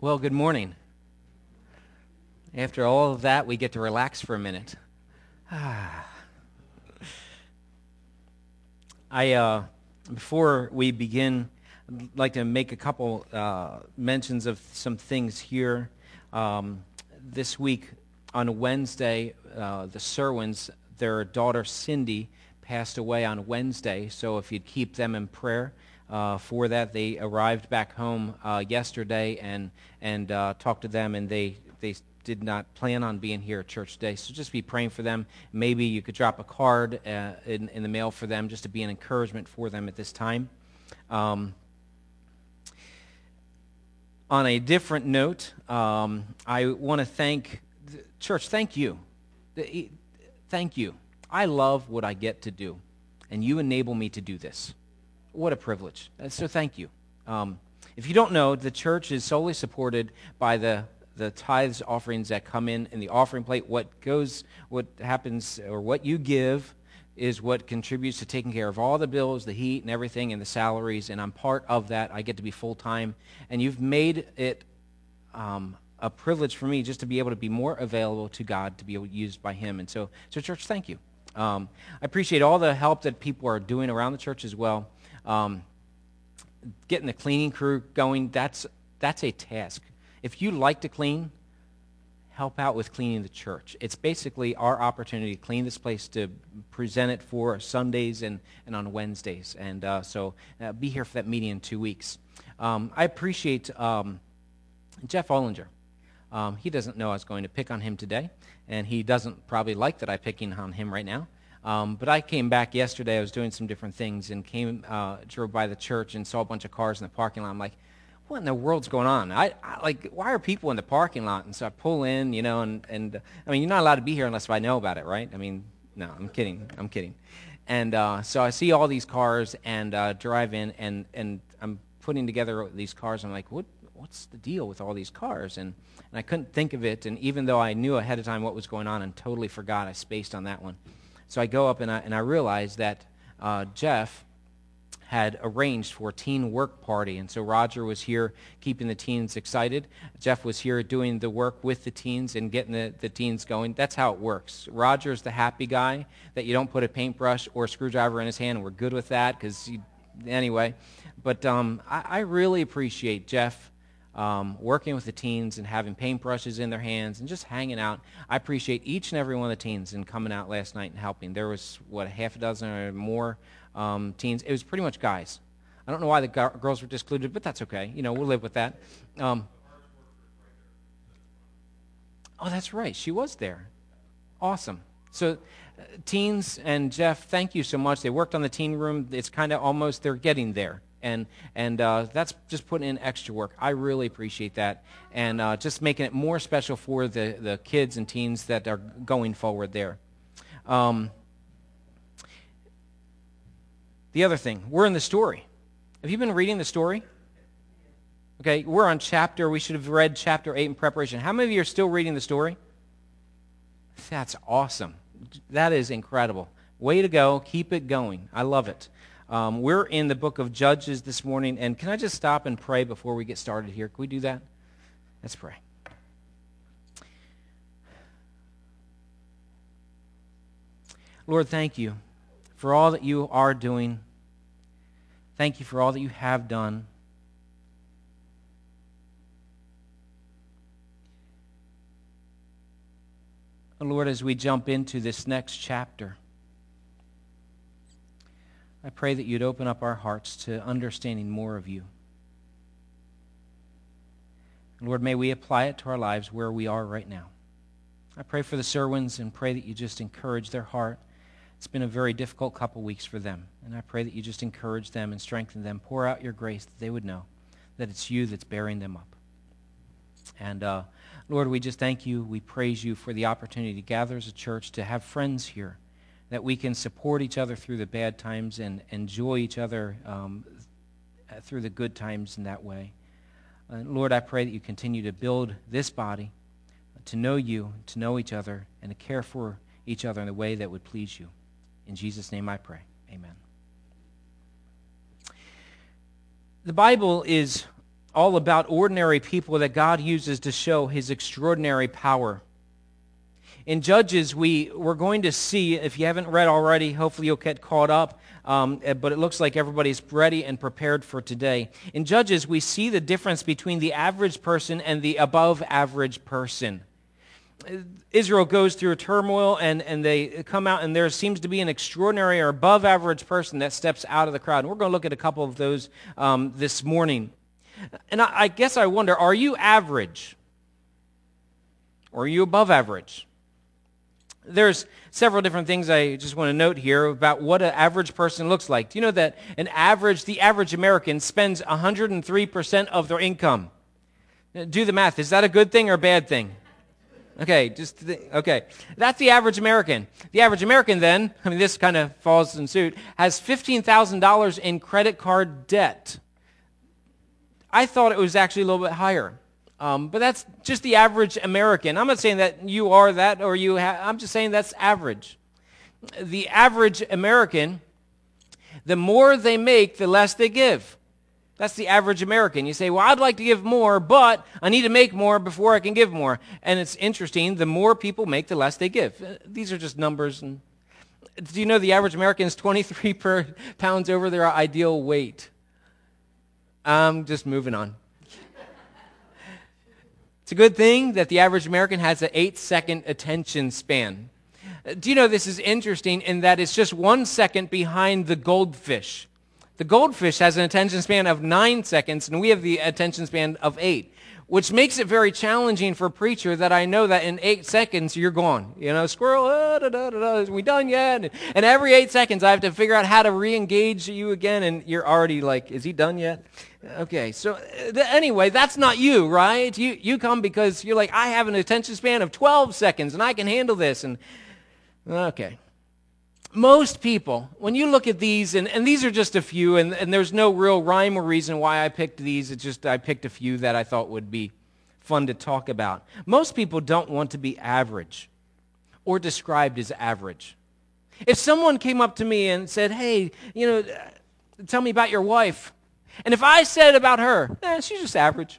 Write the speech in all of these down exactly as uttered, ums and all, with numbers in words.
Well, good morning. After all of that, we get to relax for a minute. Ah. I, uh, before we begin, I'd like to make a couple uh, mentions of some things here. Um, this week, on Wednesday, uh, the Serwins, their daughter Cindy, passed away on Wednesday, so if you'd keep them in prayer. Uh, for that, they arrived back home uh, yesterday and and uh, talked to them, and they they did not plan on being here at church today. So just be praying for them. Maybe you could drop a card uh, in in the mail for them, just to be an encouragement for them at this time. Um, on a different note, um, I want to thank the church. Thank you, thank you. I love what I get to do, and you enable me to do this. What a privilege. So thank you. Um, if you don't know, the church is solely supported by the, the tithes offerings that come in in the offering plate. What goes, what happens, or what you give is what contributes to taking care of all the bills, the heat, and everything, and the salaries, and I'm part of that. I get to be full-time, and you've made it um, a privilege for me just to be able to be more available to God, to be able to be used by Him. And so, so church, thank you. Um, I appreciate all the help that people are doing around the church as well. Um, getting the cleaning crew going, that's that's a task. If you like to clean, help out with cleaning the church. It's basically our opportunity to clean this place, to present it for Sundays and, and on Wednesdays. And uh, so uh, be here for that meeting in two weeks. Um, I appreciate um, Jeff Ollinger. Um, he doesn't know I was going to pick on him today, and he doesn't probably like that I'm picking on him right now. Um, but I came back yesterday. I was doing some different things and came, uh, drove by the church and saw a bunch of cars in the parking lot. I'm like, what in the world's going on? I, I like, why are people in the parking lot? And so I pull in, you know, and, and I mean, you're not allowed to be here unless I know about it, right? I mean, no, I'm kidding. I'm kidding. And uh, so I see all these cars and uh, drive in, and, and I'm putting together these cars. I'm like, what? What's the deal with all these cars? And, and I couldn't think of it. And even though I knew ahead of time what was going on and totally forgot, I spaced on that one. So I go up and I, and I realized that uh, Jeff had arranged for a teen work party. And so Roger was here keeping the teens excited. Jeff was here doing the work with the teens and getting the, the teens going. That's how it works. Roger's the happy guy that you don't put a paintbrush or a screwdriver in his hand, and we're good with that because, anyway. But um, I, I really appreciate Jeff Um, working with the teens and having paintbrushes in their hands and just hanging out. I appreciate each and every one of the teens and coming out last night and helping. There was, what, a half a dozen or more um, teens. It was pretty much guys. I don't know why the g- girls were excluded, but that's okay. You know, we'll live with that. Um, oh, that's right. She was there. Awesome. So uh, teens and Jeff, thank you so much. They worked on the teen room. It's kind of almost, they're getting there. And and uh, that's just putting in extra work. I really appreciate that. And uh, just making it more special for the, the kids and teens that are going forward there. Um, the other thing, we're in the story. Have you been reading the story? Okay, we're on chapter, we should have read chapter eight in preparation. How many of you are still reading the story? That's awesome. That is incredible. Way to go. Keep it going. I love it. Um, we're in the book of Judges this morning, and can I just stop and pray before we get started here? Can we do that? Let's pray. Lord, thank you for all that you are doing. Thank you for all that you have done. And Lord, as we jump into this next chapter, I pray that you'd open up our hearts to understanding more of you. Lord, may we apply it to our lives where we are right now. I pray for the Serwins and pray that you just encourage their heart. It's been a very difficult couple weeks for them, and I pray that you just encourage them and strengthen them. Pour out your grace that they would know that it's you that's bearing them up. And uh, Lord, we just thank you. We praise you for the opportunity to gather as a church, to have friends here, that we can support each other through the bad times and enjoy each other um, through the good times in that way. Uh, Lord, I pray that you continue to build this body, to know you, to know each other, and to care for each other in a way that would please you. In Jesus' name I pray. Amen. The Bible is all about ordinary people that God uses to show his extraordinary power. In Judges, we, we're going to see, if you haven't read already, hopefully you'll get caught up, um, but it looks like everybody's ready and prepared for today. In Judges, we see the difference between the average person and the above-average person. Israel goes through a turmoil, and, and they come out, and there seems to be an extraordinary or above-average person that steps out of the crowd. And we're going to look at a couple of those um, this morning. And I, I guess I wonder, are you average? Or are you above average? There's several different things I just want to note here about what an average person looks like. Do you know that an average, the average American spends one hundred three percent of their income? Do the math. Is that a good thing or a bad thing? Okay, just th- okay. That's the average American. The average American then, I mean, this kind of falls in suit, has fifteen thousand dollars in credit card debt. I thought it was actually a little bit higher. Um, but that's just the average American. I'm not saying that you are that or you have, I'm just saying that's average. The average American, the more they make, the less they give. That's the average American. You say, well, I'd like to give more, but I need to make more before I can give more. And it's interesting, the more people make, the less they give. These are just numbers. And do you know the average American is twenty-three pounds over their ideal weight? I'm just moving on. It's a good thing that the average American has an eight-second attention span. Do you know this is interesting in that it's just one second behind the goldfish? The goldfish has an attention span of nine seconds, and we have the attention span of eight, which makes it very challenging for a preacher that I know that in eight seconds you're gone. You know, squirrel, uh, da, da, da, da, are we done yet? And every eight seconds I have to figure out how to re-engage you again, and you're already like, is he done yet? Okay, so th- anyway, that's not you, right? You you come because you're like, I have an attention span of twelve seconds, and I can handle this. And okay. Most people, when you look at these, and, and these are just a few, and, and there's no real rhyme or reason why I picked these. It's just I picked a few that I thought would be fun to talk about. Most people don't want to be average or described as average. If someone came up to me and said, hey, you know, tell me about your wife. And if I said about her, eh, she's just average.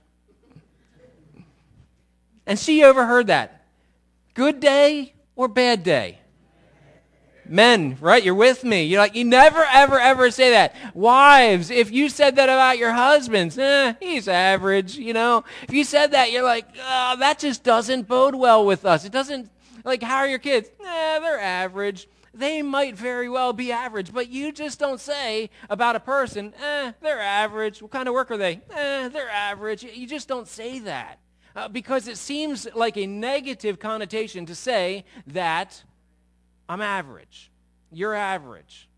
And she overheard that. Good day or bad day? Men, right? You're with me. You're like, you never, ever, ever say that. Wives, if you said that about your husbands, eh, he's average, you know. If you said that, you're like, oh, that just doesn't bode well with us. It doesn't, like, how are your kids? Eh, they're average. They might very well be average, but you just don't say about a person, eh, they're average. What kind of work are they? Eh, they're average. You just don't say that uh, because it seems like a negative connotation to say that I'm average. You're average.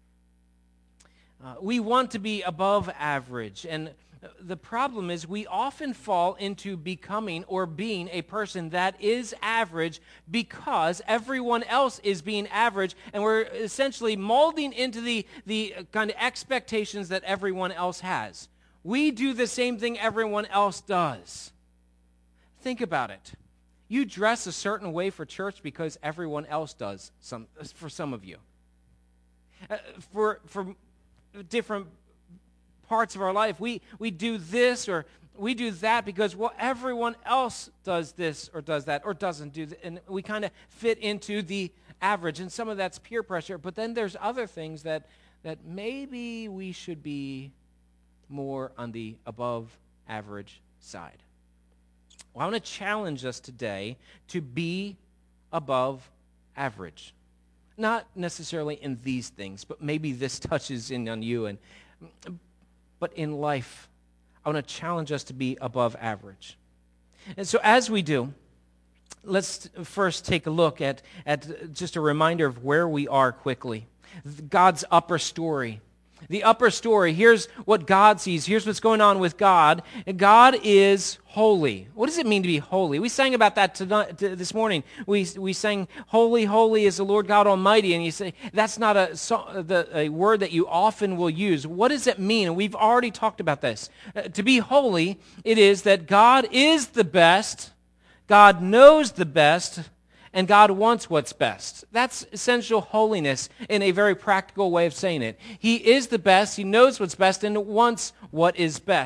Uh, we want to be above average, and the problem is we often fall into becoming or being a person that is average because everyone else is being average, and we're essentially molding into the, the kind of expectations that everyone else has. We do the same thing everyone else does. Think about it. You dress a certain way for church because everyone else does, some, for some of you. Uh, for, for different parts of our life, we, we do this or we do that because, well, everyone else does this or does that or doesn't do that, and we kind of fit into the average, and some of that's peer pressure, but then there's other things that, that maybe we should be more on the above average side. Well, I want to challenge us today to be above average. Not necessarily in these things, but maybe this touches in on you. And but in life, I want to challenge us to be above average. And so as we do, let's first take a look at, at just a reminder of where we are quickly. God's upper story. The upper story, here's what God sees. Here's what's going on with God. God is holy. What does it mean to be holy? We sang about that tonight, this morning. We we sang, holy, holy is the Lord God Almighty. And you say, that's not a, so, the, a word that you often will use. What does it mean? And we've already talked about this. Uh, to be holy, it is that God is the best, God knows the best, and God wants what's best. That's essential holiness in a very practical way of saying it. He is the best, He knows what's best, and wants what is best.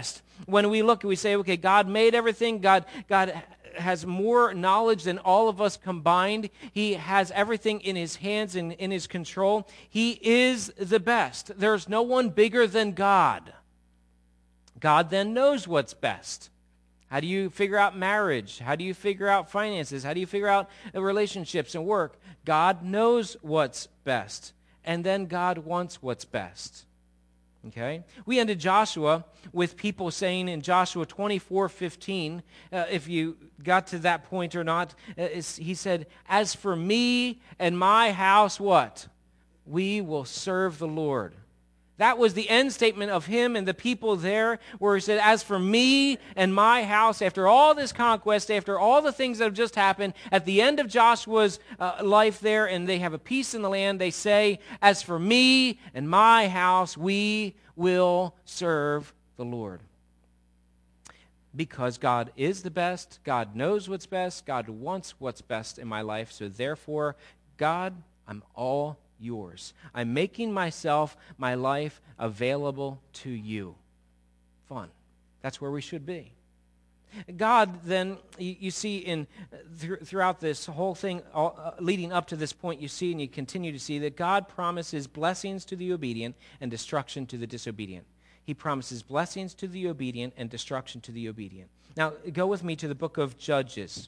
When we look, we say, okay, God made everything. God, God has more knowledge than all of us combined. He has everything in his hands and in his control. He is the best. There's no one bigger than God. God then knows what's best. How do you figure out marriage? How do you figure out finances? How do you figure out relationships and work? God knows what's best. And then God wants what's best. Okay? We ended Joshua with people saying in Joshua twenty-four fifteen, uh, if you got to that point or not, uh, he said, as for me and my house, what? We will serve the Lord. That was the end statement of him and the people there, where he said, as for me and my house, after all this conquest, after all the things that have just happened, at the end of Joshua's uh, life there, and they have a peace in the land, they say, as for me and my house, we will serve the Lord. Because God is the best, God knows what's best, God wants what's best in my life, so therefore, God, I'm all yours. I'm making myself, my life, available to you. Fun. That's where we should be. God then, you, you see in th- throughout this whole thing, all, uh, leading up to this point, you see and you continue to see that God promises blessings to the obedient and destruction to the disobedient. He promises blessings to the obedient and destruction to the obedient. Now, go with me to the book of Judges.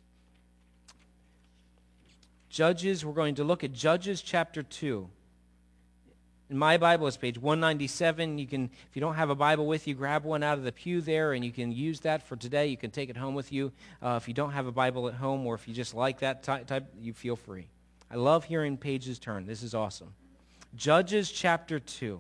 Judges, we're going to look at Judges chapter two. In my Bible, it's page one ninety-seven. You can, if you don't have a Bible with you, grab one out of the pew there, and you can use that for today. You can take it home with you. Uh, if you don't have a Bible at home, or if you just like that type, type, you feel free. I love hearing pages turn. This is awesome. Judges chapter two.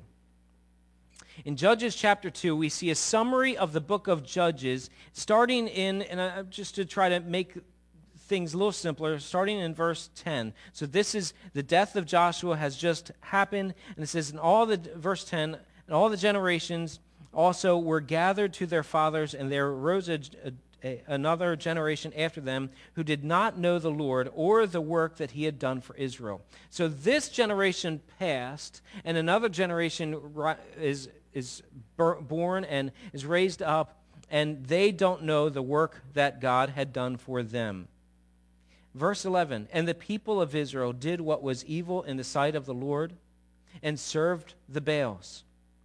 In Judges chapter two, we see a summary of the book of Judges, starting in, and I, just to try to make things a little simpler, starting in verse ten. So this is the death of Joshua has just happened, and it says in all the, verse ten, and all the generations also were gathered to their fathers, and there arose a, a, another generation after them who did not know the Lord or the work that he had done for Israel. So this generation passed, and another generation is, is born and is raised up, and they don't know the work that God had done for them. Verse eleven, and the people of Israel did what was evil in the sight of the Lord and served the Baals.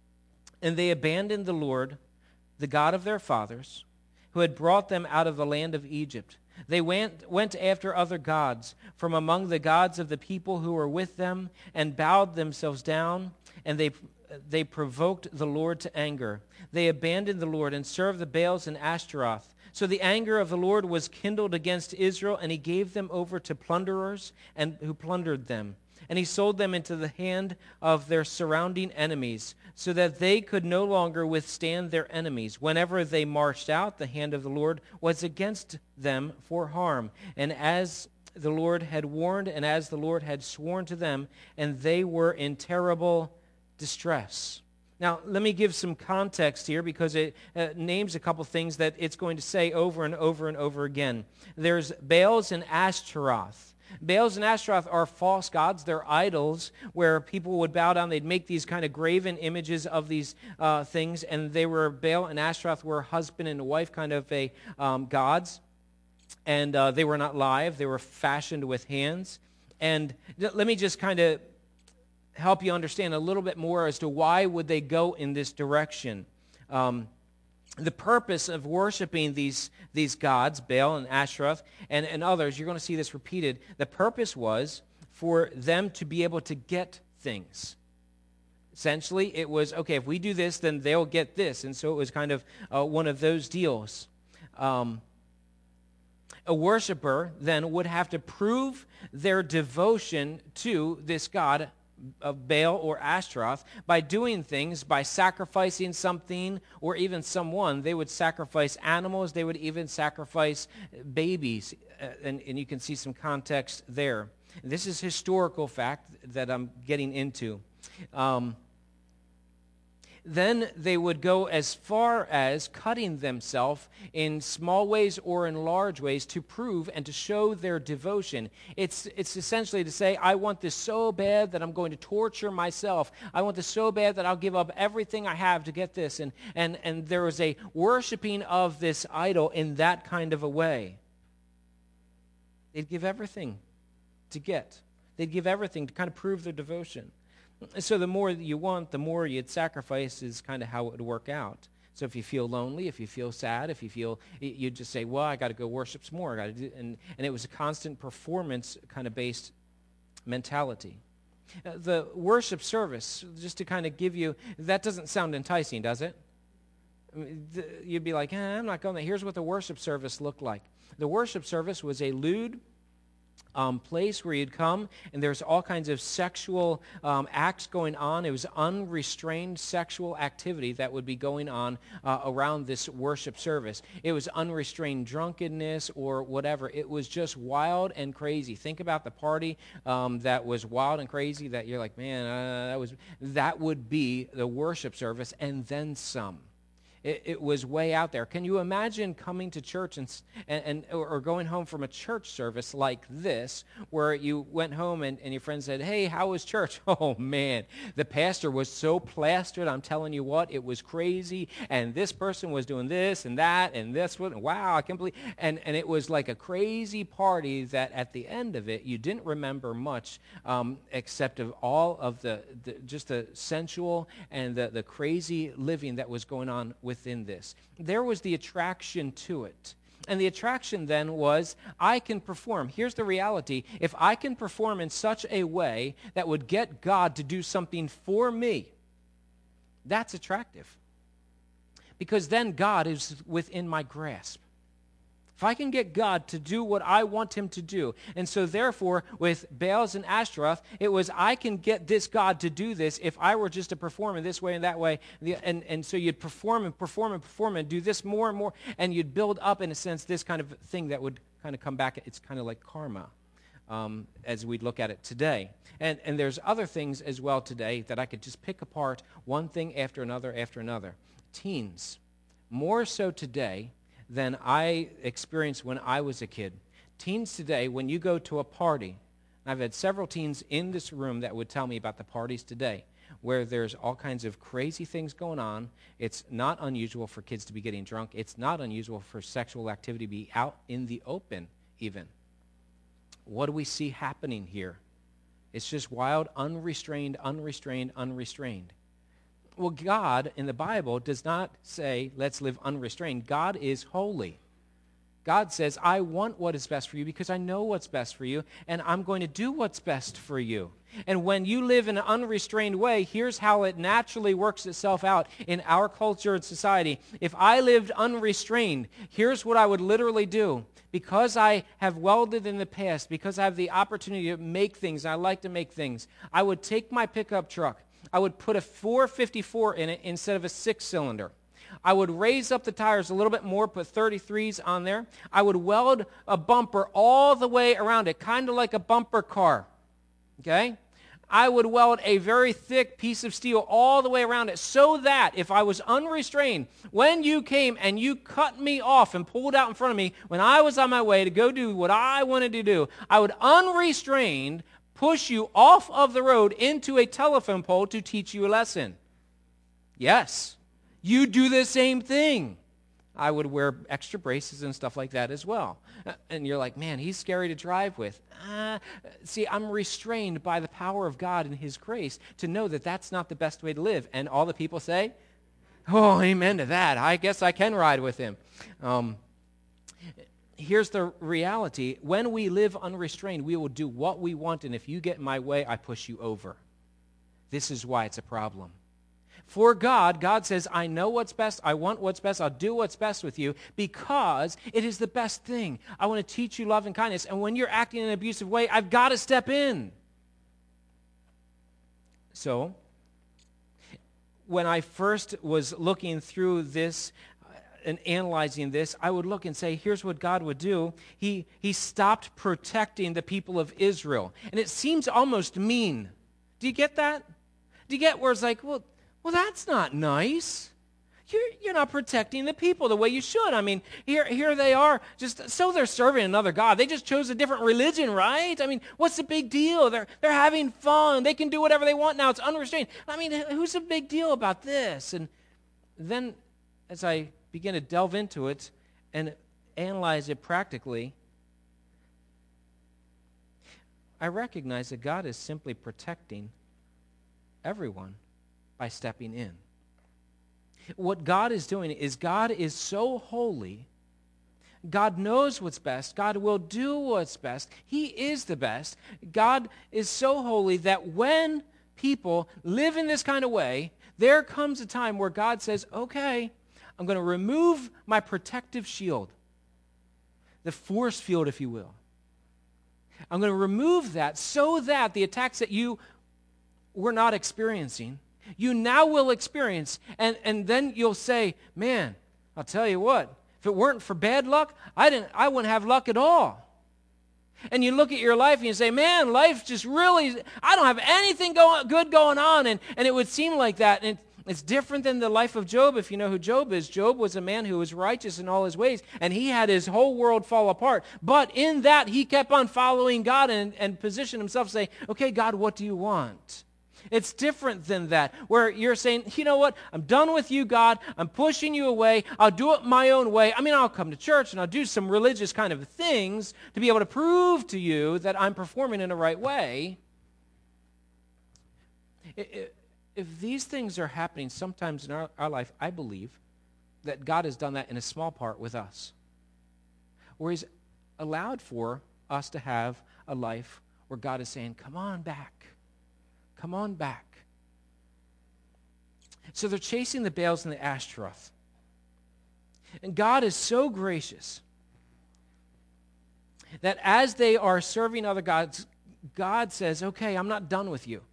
And they abandoned the Lord, the God of their fathers, who had brought them out of the land of Egypt. They went, went after other gods from among the gods of the people who were with them and bowed themselves down, and they, they provoked the Lord to anger. They abandoned the Lord and served the Baals and Ashtaroth. So the anger of the Lord was kindled against Israel, and he gave them over to plunderers and who plundered them. And he sold them into the hand of their surrounding enemies, so that they could no longer withstand their enemies. Whenever they marched out, the hand of the Lord was against them for harm. And as the Lord had warned, and as the Lord had sworn to them, and they were in terrible distress. Now, let me give some context here, because it uh, names a couple things that it's going to say over and over and over again. There's Baals and Ashtaroth. Baals and Ashtaroth are false gods. They're idols where people would bow down. They'd make these kind of graven images of these uh, things, and they were, Baal and Ashtaroth were husband and wife kind of a um, gods, and uh, they were not live. They were fashioned with hands. And let me just kind of help you understand a little bit more as to why would they go in this direction. Um, the purpose of worshiping these, these gods, Baal and Ashtaroth and, and others, you're going to see this repeated, the purpose was for them to be able to get things. Essentially, it was, okay, if we do this, then they'll get this. And so it was kind of uh, one of those deals. Um, a worshiper then would have to prove their devotion to this god of Baal or Ashtaroth by doing things, by sacrificing something or even someone. They would sacrifice animals. They would even sacrifice babies. Uh, and, and you can see some context there. This is historical fact that I'm getting into. Um, Then they would go as far as cutting themselves in small ways or in large ways to prove and to show their devotion. It's, it's essentially to say, I want this so bad that I'm going to torture myself. I want this so bad that I'll give up everything I have to get this. And, and, and there was a worshiping of this idol in that kind of a way. They'd give everything to get. They'd give everything to kind of prove their devotion. So the more you want, the more you'd sacrifice is kind of how it would work out. So if you feel lonely, if you feel sad, if you feel, you'd just say, well, I got to go worship some more. I got to do, and, and it was a constant performance kind of based mentality. Uh, the worship service, just to kind of give you, that doesn't sound enticing, does it? I mean, the, you'd be like, eh, I'm not going there. Here's what the worship service looked like. The worship service was a lewd Um, place where you'd come, and there's all kinds of sexual um, acts going on. It was unrestrained sexual activity that would be going on uh, around this worship service. It was unrestrained drunkenness or whatever. It was just wild and crazy. Think about the party um, that was wild and crazy that you're like, man, uh, that was that would be the worship service, and then some. It, it was way out there. Can you imagine coming to church and, and, and or going home from a church service like this, where you went home and, and your friend said, hey, how was church? Oh, man, the pastor was so plastered. I'm telling you what, it was crazy. And this person was doing this and that and this one. Wow, I can't believe. And, and it was like a crazy party that at the end of it, you didn't remember much um, except of all of the, the just the sensual and the, the crazy living that was going on with within this. There was the attraction to it. And the attraction then was, I can perform. Here's the reality. If I can perform in such a way that would get God to do something for me, that's attractive. Because then God is within my grasp. If I can get God to do what I want him to do, and so therefore with Baals and Ashtaroth, it was I can get this God to do this if I were just to perform in this way and that way, and, and so you'd perform and perform and perform and do this more and more, and you'd build up, in a sense, this kind of thing that would kind of come back. It's kind of like karma um, as we'd look at it today. And, and there's other things as well today that I could just pick apart one thing after another after another. Teens, more so today than I experienced when I was a kid. Teens today, when you go to a party, I've had several teens in this room that would tell me about the parties today, where there's all kinds of crazy things going on. It's not unusual for kids to be getting drunk. It's not unusual for sexual activity to be out in the open, even. What do we see happening here? It's just wild, unrestrained, unrestrained, unrestrained. Well, God in the Bible does not say, let's live unrestrained. God is holy. God says, I want what is best for you because I know what's best for you, and I'm going to do what's best for you. And when you live in an unrestrained way, here's how it naturally works itself out in our culture and society. If I lived unrestrained, here's what I would literally do. Because I have welded in the past, because I have the opportunity to make things, and I like to make things, I would take my pickup truck, I would put a four fifty-four in it instead of a six-cylinder. I would raise up the tires a little bit more, put thirty-threes on there. I would weld a bumper all the way around it, kind of like a bumper car, okay? I would weld a very thick piece of steel all the way around it so that if I was unrestrained, when you came and you cut me off and pulled out in front of me when I was on my way to go do what I wanted to do, I would unrestrained push you off of the road into a telephone pole to teach you a lesson. Yes, you do the same thing. I would wear extra braces and stuff like that as well. And you're like, man, he's scary to drive with. Uh, see, I'm restrained by the power of God and his grace to know that that's not the best way to live. And all the people say, oh, amen to that. I guess I can ride with him. Um, here's the reality. When we live unrestrained, we will do what we want, and if you get in my way, I push you over. This is why it's a problem. For God, God says, I know what's best, I want what's best, I'll do what's best with you because it is the best thing. I want to teach you love and kindness, and when you're acting in an abusive way, I've got to step in. So, when I first was looking through this and analyzing this, I would look and say, here's what God would do. He, he stopped protecting the people of Israel. And it seems almost mean. Do you get that? Do you get where it's like, well, Well, that's not nice. You're, you're not protecting the people the way you should. I mean, here, here they are, just so they're serving another God. They just chose a different religion, right? I mean, what's the big deal? They're, they're having fun. They can do whatever they want now. It's unrestrained. I mean, who's the big deal about this? And then as I begin to delve into it and analyze it practically, I recognize that God is simply protecting everyone by stepping in. What God is doing is God is so holy. God knows what's best. God will do what's best. He is the best. God is so holy that when people live in this kind of way, there comes a time where God says, okay, I'm going to remove my protective shield, the force field, if you will. I'm going to remove that so that the attacks that you were not experiencing, you now will experience. And, and then you'll say, man, I'll tell you what, if it weren't for bad luck, I didn't I wouldn't have luck at all. And you look at your life and you say, man, life just really, I don't have anything going, good going on. And, and it would seem like that. And it, it's different than the life of Job, if you know who Job is. Job was a man who was righteous in all his ways, and he had his whole world fall apart. But in that, he kept on following God and, and positioned himself to say, okay, God, what do you want? It's different than that, where you're saying, you know what, I'm done with you, God. I'm pushing you away. I'll do it my own way. I mean, I'll come to church and I'll do some religious kind of things to be able to prove to you that I'm performing in the right way. If these things are happening sometimes in our, our life, I believe that God has done that in a small part with us, where he's allowed for us to have a life where God is saying, come on back. Come on back. So they're chasing the Baals and the Ashtaroth. And God is so gracious that as they are serving other gods, God says, okay, I'm not done with you.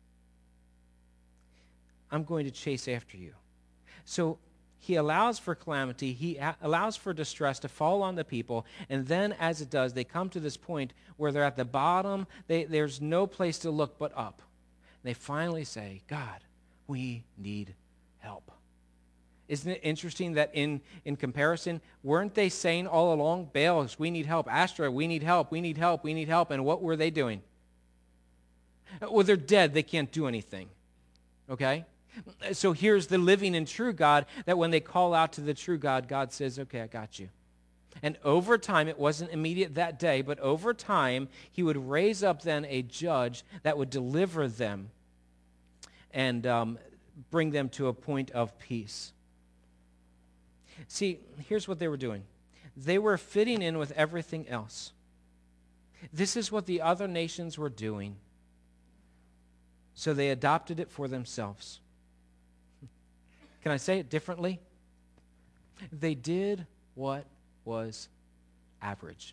I'm going to chase after you. So he allows for calamity. He a- allows for distress to fall on the people. And then as it does, they come to this point where they're at the bottom. They, there's no place to look but up. They finally say, God, we need help. Isn't it interesting that in, in comparison, weren't they saying all along, Baals, we need help, Ashtoreth, we need help, we need help, we need help, and what were they doing? Well, they're dead, they can't do anything, okay? So here's the living and true God, that when they call out to the true God, God says, okay, I got you. And over time, it wasn't immediate that day, but over time, he would raise up then a judge that would deliver them and um, bring them to a point of peace. See, here's what they were doing. They were fitting in with everything else. This is what the other nations were doing. So they adopted it for themselves. Can I say it differently? They did what was average.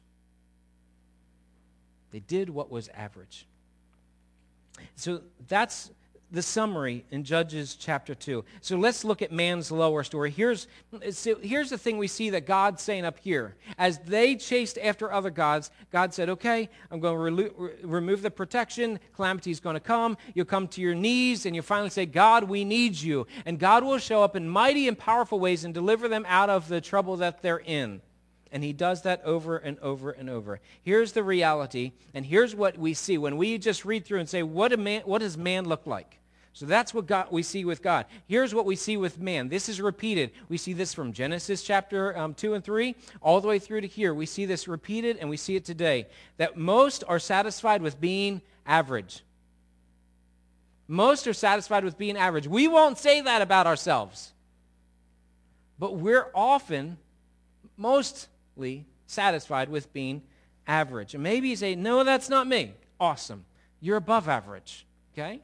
They did what was average. So that's the summary in Judges chapter two. So let's look at man's lower story. Here's, so here's the thing we see that God's saying up here. As they chased after other gods, God said, okay, I'm going to re- re- remove the protection. Calamity is going to come. You'll come to your knees and you'll finally say, God, we need you. And God will show up in mighty and powerful ways and deliver them out of the trouble that they're in. And he does that over and over and over. Here's the reality, and here's what we see when we just read through and say, what, a man, what does man look like? So that's what God, we see with God. Here's what we see with man. This is repeated. We see this from Genesis chapter um, two and three all the way through to here. We see this repeated, and we see it today, that most are satisfied with being average. Most are satisfied with being average. We won't say that about ourselves, but we're often, most satisfied with being average. And maybe you say, no, that's not me. Awesome. You're above average. Okay?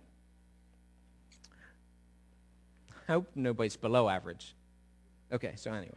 I hope nobody's below average. Okay, so anyway.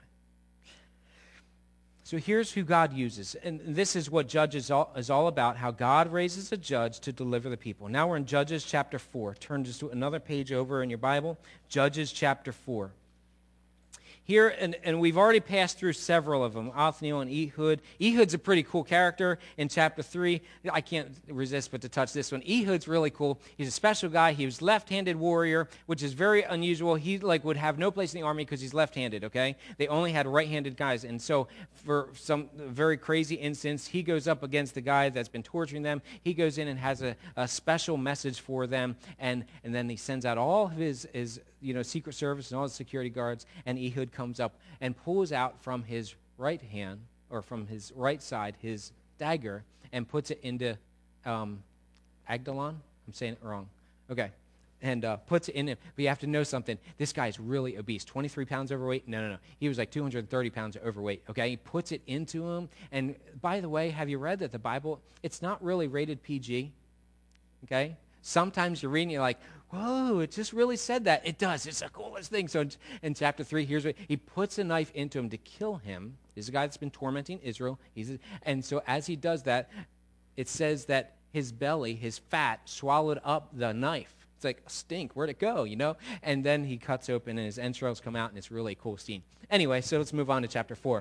So here's who God uses. And this is what Judges all, is all about, how God raises a judge to deliver the people. Now we're in Judges chapter four. Turn just to another page over in your Bible. Judges chapter four. here, and, and we've already passed through several of them, Othniel and Ehud. Ehud's a pretty cool character in chapter three. I can't resist but to touch this one. Ehud's really cool. He's a special guy. He was left-handed warrior, which is very unusual. He like would have no place in the army because he's left-handed, okay? They only had right-handed guys. And so for some very crazy instance, he goes up against the guy that's been torturing them. He goes in and has a, a special message for them, and, and then he sends out all of his, his you know, Secret Service and all the security guards, and Ehud comes up and pulls out from his right hand, or from his right side, his dagger, and puts it into um, Agdalon? I'm saying it wrong. Okay. And uh, puts it in him. But you have to know something. This guy's really obese. twenty-three pounds overweight? No, no, no. He was like two hundred thirty pounds overweight. Okay? He puts it into him. And by the way, have you read that the Bible, it's not really rated P G? Okay? Sometimes you're reading, you're like, whoa, it just really said that. It does. It's the coolest thing. So in, in chapter three, here's what he puts a knife into him to kill him. He's a guy that's been tormenting Israel. He's a, and so as he does that, it says that his belly, his fat, swallowed up the knife. It's like, stink, where'd it go, you know? And then he cuts open and his entrails come out, and it's really a cool scene. Anyway, so let's move on to chapter four.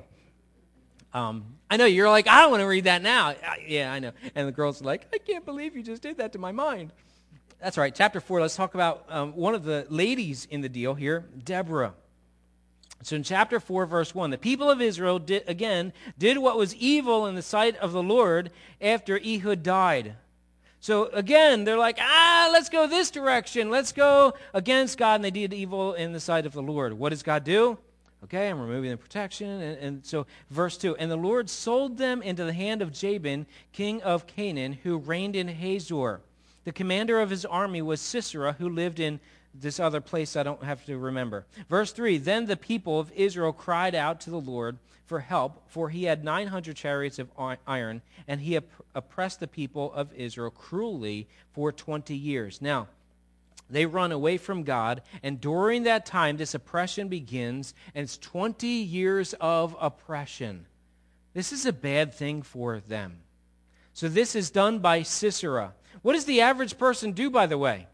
Um, I know, you're like, I don't want to read that now. I, yeah, I know. And the girl's like, I can't believe you just did that to my mind. That's right. Chapter four, let's talk about um, one of the ladies in the deal here, Deborah. So in chapter four, verse one, the people of Israel, did, again, did what was evil in the sight of the Lord after Ehud died. So again, they're like, ah, let's go this direction. Let's go against God, and they did evil in the sight of the Lord. What does God do? Okay, I'm removing the protection. And, and so verse two, and the Lord sold them into the hand of Jabin, king of Canaan, who reigned in Hazor. The commander of his army was Sisera, who lived in this other place I don't have to remember. Verse three, then the people of Israel cried out to the Lord for help, for he had nine hundred chariots of iron, and he opp- oppressed the people of Israel cruelly for twenty years. Now, they run away from God, and during that time, this oppression begins, and it's twenty years of oppression. This is a bad thing for them. So this is done by Sisera. What does the average person do, by the way?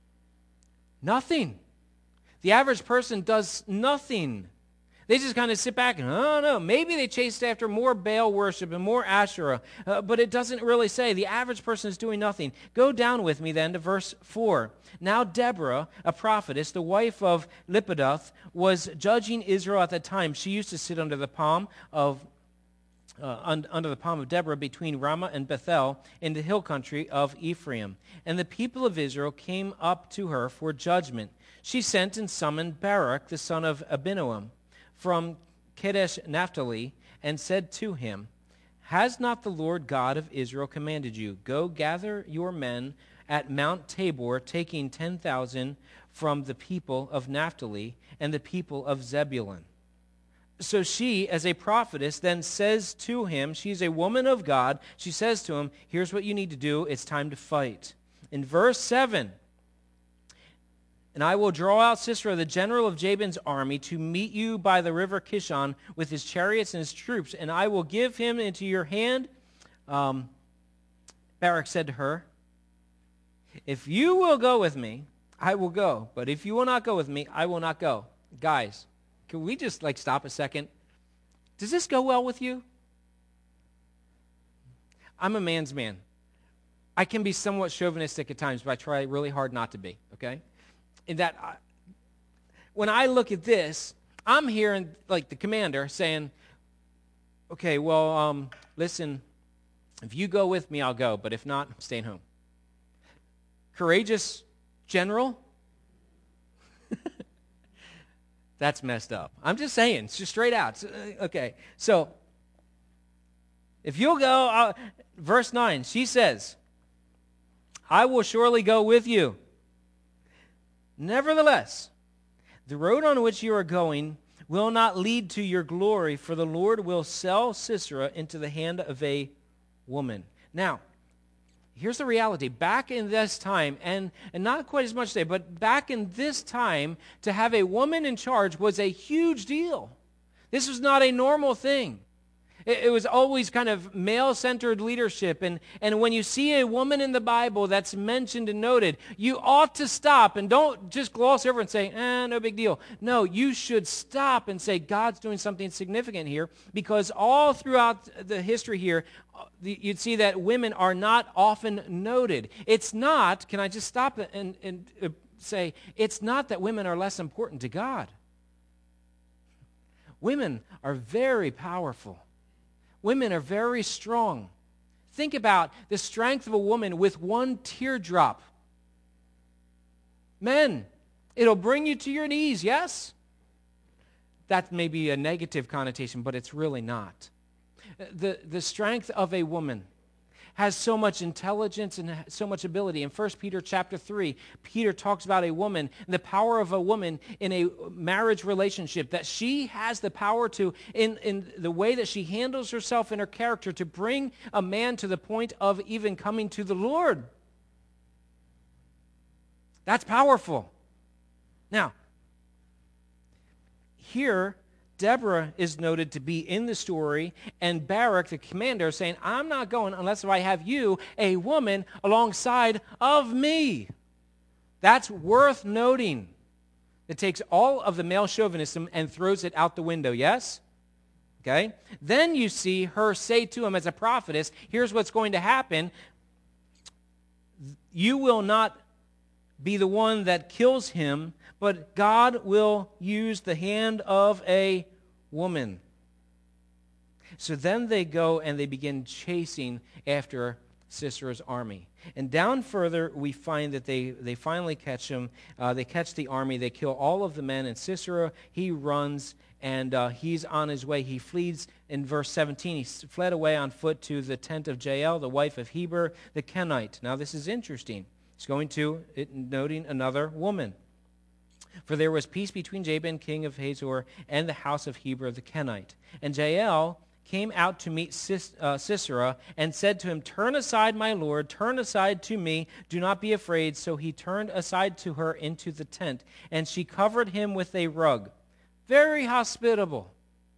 Nothing. The average person does nothing. They just kind of sit back and, oh, no, maybe they chased after more Baal worship and more Asherah, uh, but it doesn't really say. The average person is doing nothing. Go down with me then to verse four. Now Deborah, a prophetess, the wife of Lapidoth, was judging Israel at the time. She used to sit under the palm of Uh, un- under the palm of Deborah between Ramah and Bethel in the hill country of Ephraim. And the people of Israel came up to her for judgment. She sent and summoned Barak, the son of Abinoam, from Kadesh Naphtali, and said to him, has not the Lord God of Israel commanded you, go gather your men at Mount Tabor, taking ten thousand from the people of Naphtali and the people of Zebulun? So she, as a prophetess, then says to him, she's a woman of God, she says to him, here's what you need to do, it's time to fight. In verse seven, and I will draw out Sisera, the general of Jabin's army, to meet you by the river Kishon with his chariots and his troops, and I will give him into your hand. Um, Barak said to her, if you will go with me, I will go, but if you will not go with me, I will not go. Guys, can we just like stop a second? Does this go well with you? I'm a man's man. I can be somewhat chauvinistic at times, but I try really hard not to be, okay? In that, I, when I look at this, I'm hearing like the commander saying, okay, well, um, listen, if you go with me, I'll go, but if not, I'm staying home. Courageous general? That's messed up. I'm just saying, it's just straight out. Okay, so if you'll go, I'll, verse nine, she says, I will surely go with you. Nevertheless, the road on which you are going will not lead to your glory, for the Lord will sell Sisera into the hand of a woman. Now, here's the reality. Back in this time, and, and not quite as much today, but back in this time, to have a woman in charge was a huge deal. This was not a normal thing. It, it was always kind of male-centered leadership. And, and when you see a woman in the Bible that's mentioned and noted, you ought to stop and don't just gloss over and say, eh, no big deal. No, you should stop and say, God's doing something significant here, because all throughout the history here, you'd see that women are not often noted. It's not, can I just stop and, and uh, say, it's not that women are less important to God. Women are very powerful. Women are very strong. Think about the strength of a woman with one teardrop. Men, it'll bring you to your knees, yes? That may be a negative connotation, but it's really not. The, the strength of a woman has so much intelligence and so much ability. In First Peter chapter three, Peter talks about a woman, and the power of a woman in a marriage relationship, that she has the power to, in, in the way that she handles herself and her character, to bring a man to the point of even coming to the Lord. That's powerful. Now, here, Deborah is noted to be in the story, and Barak, the commander, saying, I'm not going unless I have you, a woman, alongside of me. That's worth noting. It takes all of the male chauvinism and throws it out the window, yes? Okay? Then you see her say to him as a prophetess, here's what's going to happen. You will not be the one that kills him, but God will use the hand of a woman. So then they go and they begin chasing after Sisera's army. And down further, we find that they, they finally catch him. Uh, they catch the army. They kill all of the men. And Sisera, he runs, and uh, he's on his way. He flees in verse seventeen. He fled away on foot to the tent of Jael, the wife of Heber the Kenite. Now this is interesting. He's going to, it, noting another woman. For there was peace between Jabin, king of Hazor, and the house of Heber the Kenite. And Jael came out to meet Sis, uh, Sisera and said to him, turn aside, my lord, turn aside to me, do not be afraid. So he turned aside to her into the tent, and she covered him with a rug. Very hospitable.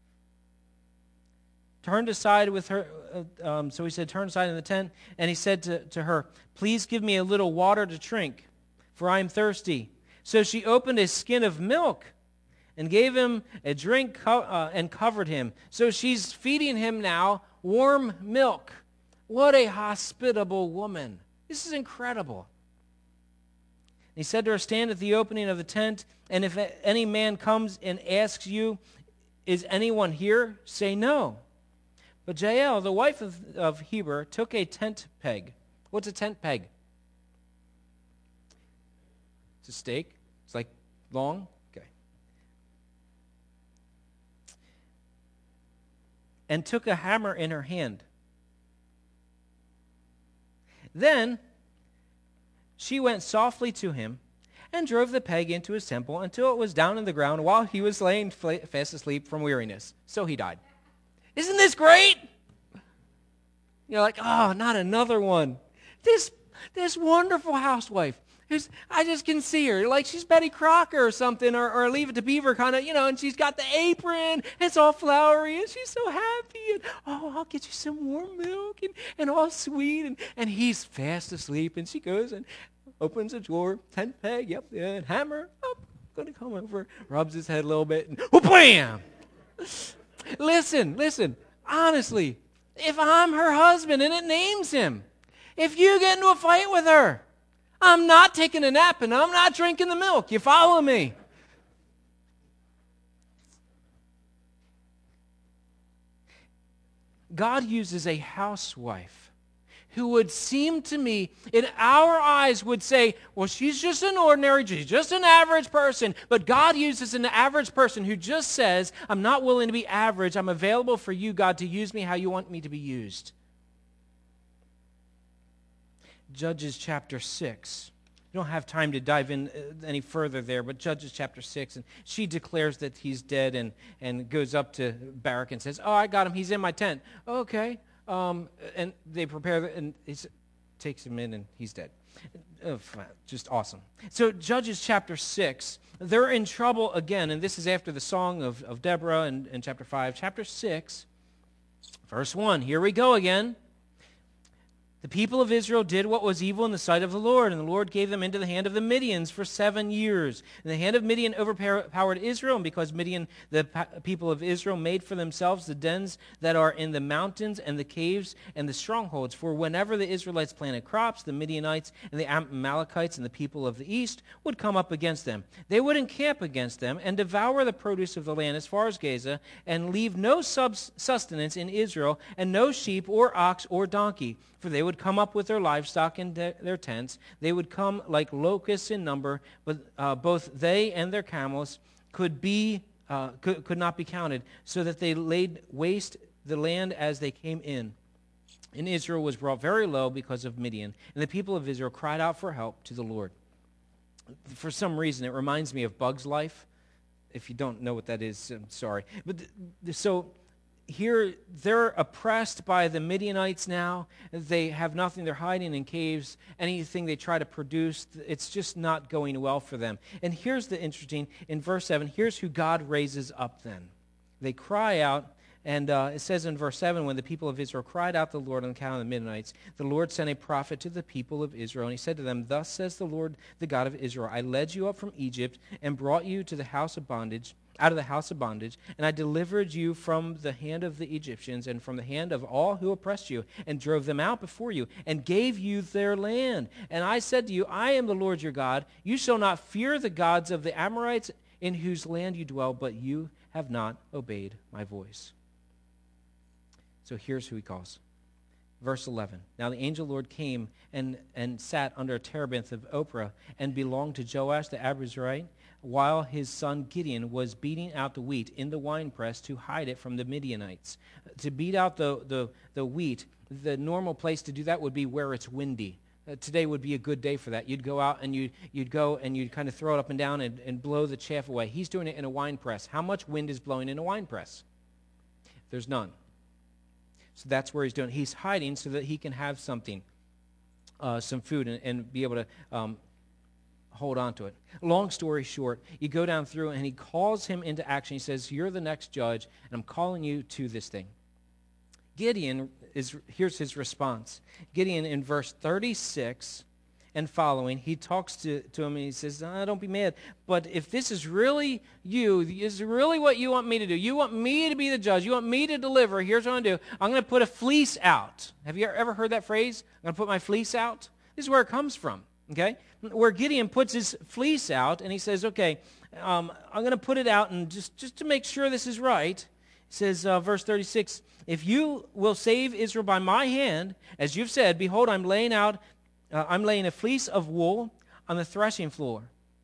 Turned aside with her, uh, um, so he said, turn aside in the tent, and he said to, to her, please give me a little water to drink, for I am thirsty. So she opened a skin of milk and gave him a drink co- uh, and covered him. So she's feeding him now warm milk. What a hospitable woman. This is incredible. And he said to her, stand at the opening of the tent, and if any man comes and asks you, is anyone here? Say no. But Jael, the wife of, of Heber, took a tent peg. What's a tent peg? It's a stake. It's like long. Okay. And took a hammer in her hand. Then she went softly to him and drove the peg into his temple until it was down in the ground while he was laying fast asleep from weariness. So he died. Isn't this great? You're like, oh, not another one. This, this wonderful housewife. I just can see her, like she's Betty Crocker or something, or, or Leave It to Beaver kind of, you know, and she's got the apron, and it's all flowery, and she's so happy, and, oh, I'll get you some warm milk, and, and all sweet, and, and he's fast asleep, and she goes and opens a drawer, tent peg, yep, and hammer, oh, going to come over, rubs his head a little bit, and wha-bam! Listen, listen, honestly, if I'm her husband and it names him, if you get into a fight with her, I'm not taking a nap and I'm not drinking the milk. You follow me? God uses a housewife who would seem to me, in our eyes, would say, well, she's just an ordinary, she's just an average person. But God uses an average person who just says, I'm not willing to be average. I'm available for you, God, to use me how you want me to be used. Judges chapter six. We don't have time to dive in any further there, but Judges chapter six, and she declares that he's dead and, and goes up to Barak and says, oh, I got him, he's in my tent. Okay. Um, and they prepare, and he takes him in, and he's dead. Oh, just awesome. So Judges chapter six, they're in trouble again, and this is after the song of, of Deborah in, in chapter five. Chapter six, Verse one, here we go again. The people of Israel did what was evil in the sight of the Lord, and the Lord gave them into the hand of the Midians for seven years. And the hand of Midian overpowered Israel, and because Midian, the people of Israel, made for themselves the dens that are in the mountains and the caves and the strongholds. For whenever the Israelites planted crops, the Midianites and the Amalekites and the people of the east would come up against them. They would encamp against them and devour the produce of the land as far as Gaza, and leave no sustenance in Israel, and no sheep or ox or donkey. For they would come up with their livestock in de- their tents. They would come like locusts in number, but uh, both they and their camels could be uh, could, could not be counted, so that they laid waste the land as they came in. And Israel was brought very low because of Midian, and the people of Israel cried out for help to the Lord. For some reason, it reminds me of Bug's Life. If you don't know what that is, I'm sorry. But th- th- so. Here, they're oppressed by the Midianites now. They have nothing. They're hiding in caves. Anything they try to produce, it's just not going well for them. And here's the interesting, in verse seven, here's who God raises up then. They cry out, and uh, it says in verse seven, when the people of Israel cried out to the Lord on account of the Midianites, the Lord sent a prophet to the people of Israel, and he said to them, Thus says the Lord, the God of Israel, I led you up from Egypt and brought you to the house of bondage, out of the house of bondage, and I delivered you from the hand of the Egyptians and from the hand of all who oppressed you, and drove them out before you, and gave you their land. And I said to you, I am the Lord your God. You shall not fear the gods of the Amorites in whose land you dwell, but you have not obeyed my voice. So here's who he calls. Verse eleven. Now the angel Lord came and, and sat under a terebinth of Oprah, and belonged to Joash the Abiezrite, while his son Gideon was beating out the wheat in the winepress to hide it from the Midianites. To beat out the, the, the wheat, the normal place to do that would be where it's windy. Uh, today would be a good day for that. You'd go out and you'd, you'd go and you'd kind of throw it up and down and, and blow the chaff away. He's doing it in a winepress. How much wind is blowing in a winepress? There's none. So that's where he's doing. He's hiding so that he can have something, uh, some food, and, and be able to um, hold on to it. Long story short, you go down through and he calls him into action. He says, you're the next judge, and I'm calling you to this thing. Gideon, is here's his response. Gideon in verse thirty-six and following, he talks to, to him and he says, oh, don't be mad, but if this is really you, is really what you want me to do, you want me to be the judge, you want me to deliver, here's what I'm going to do. I'm going to put a fleece out. Have you ever heard that phrase? I'm going to put my fleece out? This is where it comes from, okay? Where Gideon puts his fleece out and he says, okay, um, I'm going to put it out, and just, just to make sure this is right, it says, uh, verse thirty-six, if you will save Israel by my hand, as you've said, behold, I'm laying out Uh, I'm laying a fleece of wool on the threshing floor.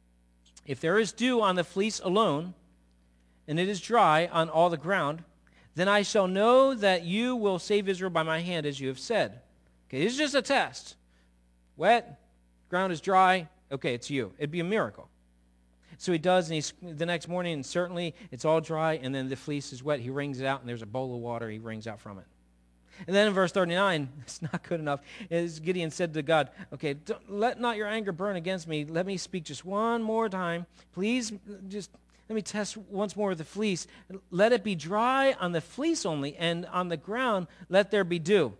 If there is dew on the fleece alone, and it is dry on all the ground, then I shall know that you will save Israel by my hand, as you have said. Okay, this is just a test. Wet, ground is dry, okay, it's you. It'd be a miracle. So he does, and he's the next morning, and certainly it's all dry, and then the fleece is wet. He wrings it out, and there's a bowl of water he wrings out from it. And then in verse thirty-nine, it's not good enough. As Gideon said to God, okay, don't, let not your anger burn against me. Let me speak just one more time. Please, just let me test once more with the fleece. Let it be dry on the fleece only, and on the ground let there be dew.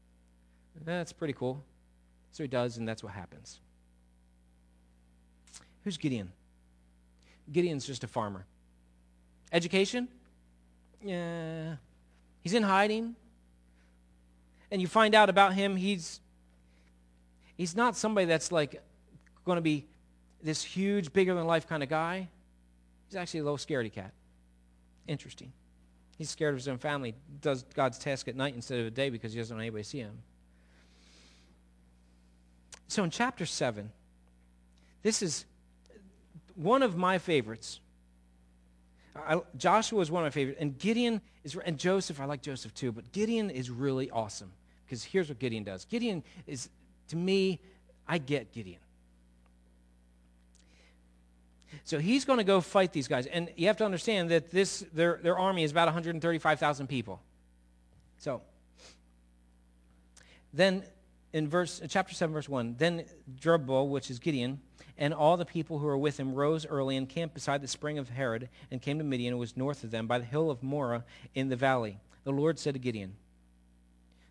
That's pretty cool. So he does, and that's what happens. Who's Gideon? Gideon's just a farmer. Education? Yeah. He's in hiding. And you find out about him, he's he's not somebody that's like going to be this huge, bigger-than-life kind of guy. He's actually a little scaredy cat. Interesting. He's scared of his own family, does God's task at night instead of a day because he doesn't want anybody to see him. So in chapter seven, this is one of my favorites. I, Joshua is one of my favorites, and Gideon is, and Joseph, I like Joseph too, but Gideon is really awesome. Because here's what Gideon does. Gideon is, to me, I get Gideon. So he's going to go fight these guys. And you have to understand that this their, their army is about one hundred thirty-five thousand people. So, then in verse chapter seven, verse one, then Jerubbaal, which is Gideon, and all the people who were with him rose early and camped beside the spring of Harod and came to Midian, and was north of them by the hill of Moreh in the valley. The Lord said to Gideon,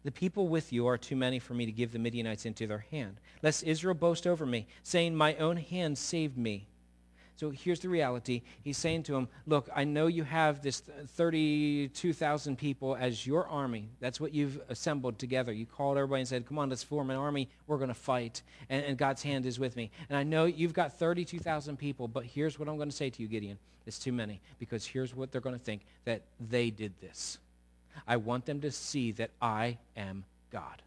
The people with you are too many for me to give the Midianites into their hand, lest Israel boast over me, saying, my own hand saved me. So here's the reality. He's saying to him, look, I know you have this thirty-two thousand people as your army. That's what you've assembled together. You called everybody and said, come on, let's form an army. We're going to fight, and, and God's hand is with me. And I know you've got thirty-two thousand people, but here's what I'm going to say to you, Gideon. It's too many, because here's what they're going to think, that they did this. I want them to see that I am God.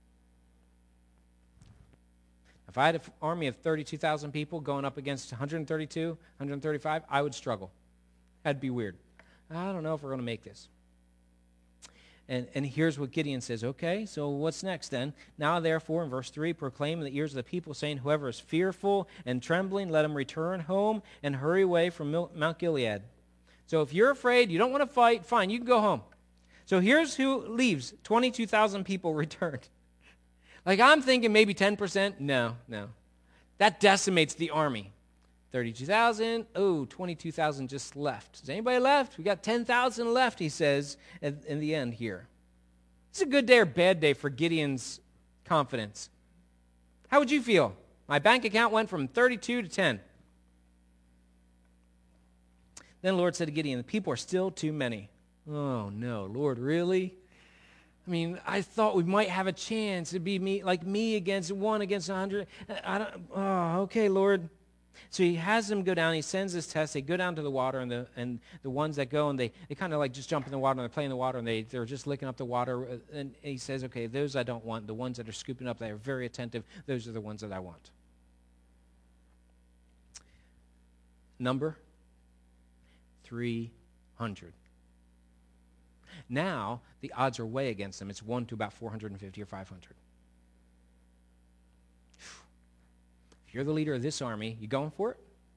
If I had an army of thirty-two thousand people going up against one hundred thirty-two, one hundred thirty-five, I would struggle. That'd be weird. I don't know if we're going to make this. And, and here's what Gideon says. Okay, so what's next then? Now, therefore, in verse three, proclaim in the ears of the people, saying, whoever is fearful and trembling, let him return home and hurry away from Mount Gilead. So if you're afraid, you don't want to fight, fine, you can go home. So here's who leaves. twenty-two thousand people returned. Like, I'm thinking maybe ten percent. No, no. That decimates the army. thirty-two thousand. Oh, twenty-two thousand just left. Is anybody left? We got ten thousand left, he says, at, in the end here. It's a good day or bad day for Gideon's confidence. How would you feel? My bank account went from thirty-two to ten. Then the Lord said to Gideon, the people are still too many. Oh, no. Lord, really? I mean, I thought we might have a chance. It'd be me, like me against one against a hundred. I don't. Oh, okay, Lord. So he has them go down. He sends this test. They go down to the water, and the and the ones that go and they, they kind of like just jump in the water and they're playing in the water and they they're just licking up the water. And he says, okay, those I don't want. The ones that are scooping up, that are very attentive. Those are the ones that I want. Number three hundred. Now, the odds are way against them. It's one to about four hundred fifty or five hundred. If you're the leader of this army, you going for it?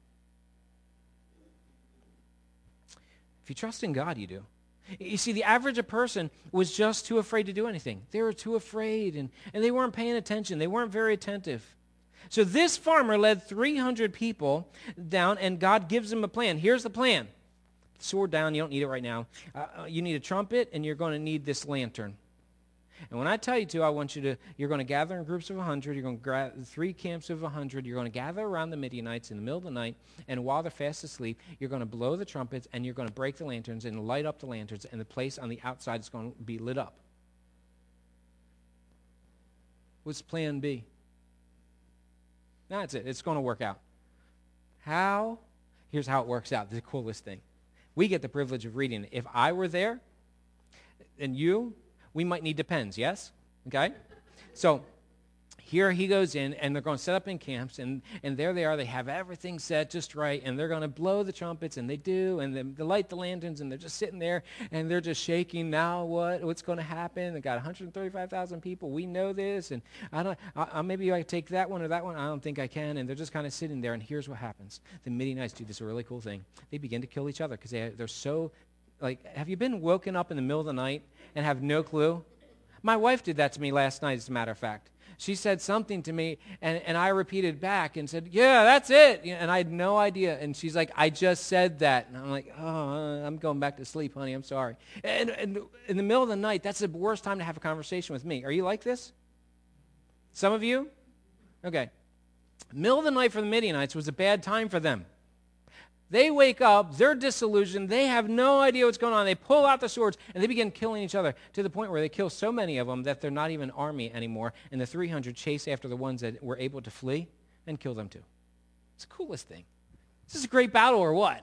If you trust in God, you do. You see, the average person was just too afraid to do anything. They were too afraid, and, and they weren't paying attention. They weren't very attentive. So this farmer led three hundred people down, and God gives them a plan. Here's the plan. Sword down, you don't need it right now. Uh, you need a trumpet, and you're going to need this lantern. And when I tell you to, I want you to, you're going to gather in groups of one hundred. You're going to grab three camps of one hundred. You're going to gather around the Midianites in the middle of the night, and while they're fast asleep, you're going to blow the trumpets, and you're going to break the lanterns and light up the lanterns, and the place on the outside is going to be lit up. What's plan B? That's it. It's going to work out. How? Here's how it works out. The coolest thing. We get the privilege of reading it. If I were there, and you, we might need depends, yes? Okay? So here he goes in, and they're going to set up in camps, and, and there they are. They have everything set just right, and they're going to blow the trumpets, and they do, and they, they light the lanterns, and they're just sitting there, and they're just shaking. Now what? What's going to happen? They got one hundred thirty-five thousand people. We know this, and I don't. I, I, maybe I take that one or that one. I don't think I can. And they're just kind of sitting there, and here's what happens. The Midianites do this really cool thing. They begin to kill each other because they, they're so, like, have you been woken up in the middle of the night and have no clue? My wife did that to me last night, as a matter of fact. She said something to me, and, and I repeated back and said, yeah, that's it. And I had no idea. And she's like, I just said that. And I'm like, oh, I'm going back to sleep, honey. I'm sorry. And, and in the middle of the night, that's the worst time to have a conversation with me. Are you like this? Some of you? Okay. Middle of the night for the Midianites was a bad time for them. They wake up, they're disillusioned, they have no idea what's going on. They pull out the swords, and they begin killing each other to the point where they kill so many of them that they're not even an army anymore, and the three hundred chase after the ones that were able to flee and kill them too. It's the coolest thing. This is a great battle or what?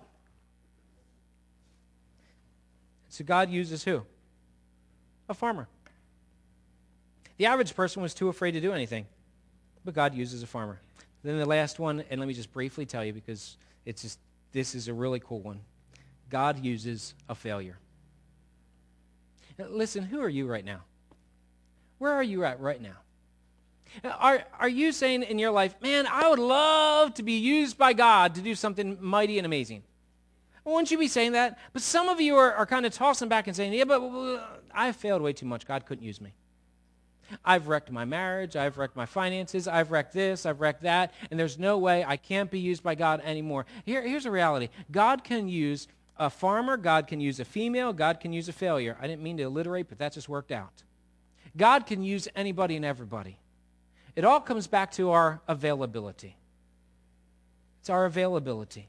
So God uses who? A farmer. The average person was too afraid to do anything, but God uses a farmer. Then the last one, and let me just briefly tell you because it's just, this is a really cool one. God uses a failure. Now, listen, who are you right now? Where are you at right now? Are, are you saying in your life, man, I would love to be used by God to do something mighty and amazing? Well, wouldn't you be saying that? But some of you are, are kind of tossing back and saying, yeah, but uh, I failed way too much. God couldn't use me. I've wrecked my marriage, I've wrecked my finances, I've wrecked this, I've wrecked that, and there's no way I can't be used by God anymore. Here, here's the reality. God can use a farmer, God can use a female, God can use a failure. I didn't mean to alliterate, but that just worked out. God can use anybody and everybody. It all comes back to our availability. It's our availability.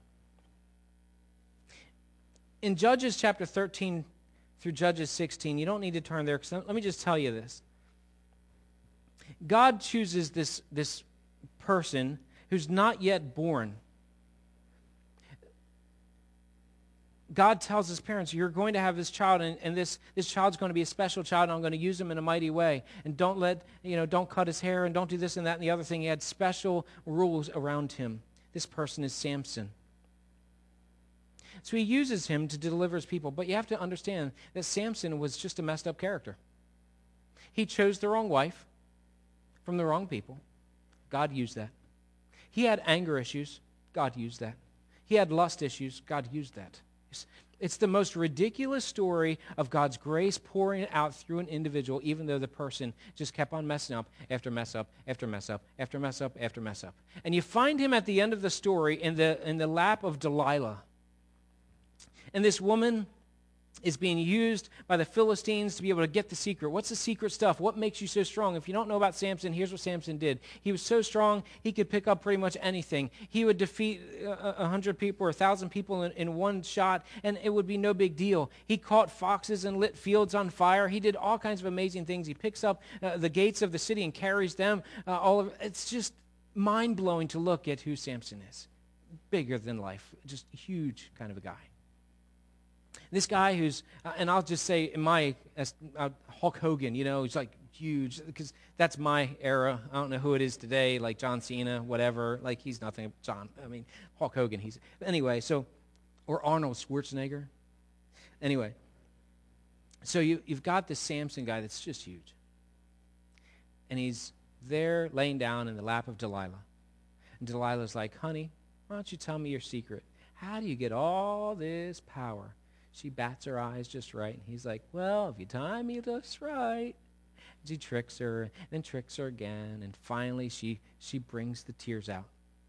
In Judges chapter thirteen through Judges sixteen, you don't need to turn there, because let me just tell you this. God chooses this, this person who's not yet born. God tells his parents, you're going to have this child, and, and this, this child's going to be a special child, and I'm going to use him in a mighty way. And don't let, you know, don't cut his hair, and don't do this and that and the other thing. He had special rules around him. This person is Samson. So he uses him to deliver his people. But you have to understand that Samson was just a messed up character. He chose the wrong wife from the wrong people. God used that. He had anger issues. God used that. He had lust issues. God used that. It's the most ridiculous story of God's grace pouring out through an individual, even though the person just kept on messing up after mess up, after mess up, after mess up, after mess up. And you find him at the end of the story in the, in the lap of Delilah. And this woman is being used by the Philistines to be able to get the secret. What's the secret stuff? What makes you so strong? If you don't know about Samson, here's what Samson did. He was so strong, he could pick up pretty much anything. He would defeat a hundred people or a thousand people in, in one shot, and it would be no big deal. He caught foxes and lit fields on fire. He did all kinds of amazing things. He picks up uh, the gates of the city and carries them. Uh, all of It's just mind-blowing to look at who Samson is. Bigger than life. Just huge kind of a guy. This guy who's, uh, and I'll just say in my, uh, Hulk Hogan, you know, he's like huge, because that's my era. I don't know who it is today, like John Cena, whatever. Like, he's nothing, John, I mean, Hulk Hogan, he's, anyway, so, or Arnold Schwarzenegger. Anyway, so you, you've got this Samson guy that's just huge. And he's there laying down in the lap of Delilah. And Delilah's like, honey, why don't you tell me your secret? How do you get all this power? She bats her eyes just right. And he's like, well, if you time me just right. And she tricks her, and then tricks her again. And finally, she, she brings the tears out.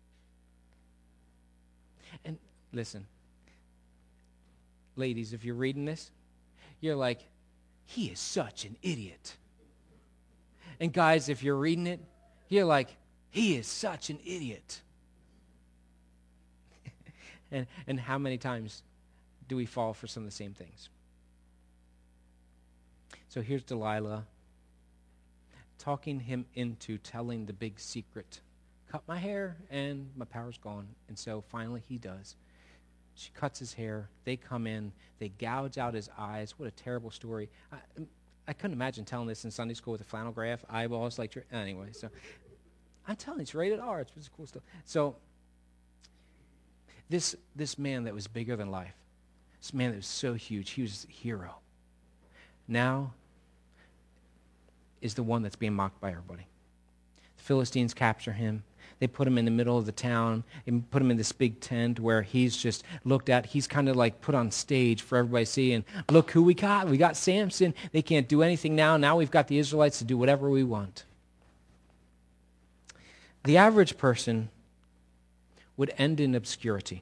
And listen, ladies, if you're reading this, you're like, he is such an idiot. And guys, if you're reading it, you're like, he is such an idiot. and and how many times do we fall for some of the same things? So here's Delilah talking him into telling the big secret. Cut my hair and my power's gone. And so finally he does. She cuts his hair. They come in. They gouge out his eyes. What a terrible story. I, I couldn't imagine telling this in Sunday school with a flannel graph, eyeballs. like Anyway, so I'm telling you, it's rated R. It's, it's cool stuff. So this this man that was bigger than life, this man that was so huge, he was a hero, now is the one that's being mocked by everybody. The Philistines capture him. They put him in the middle of the town and put him in this big tent where he's just looked at. He's kind of like put on stage for everybody to see. And look who we got. We got Samson. They can't do anything now. Now we've got the Israelites to do whatever we want. The average person would end in obscurity.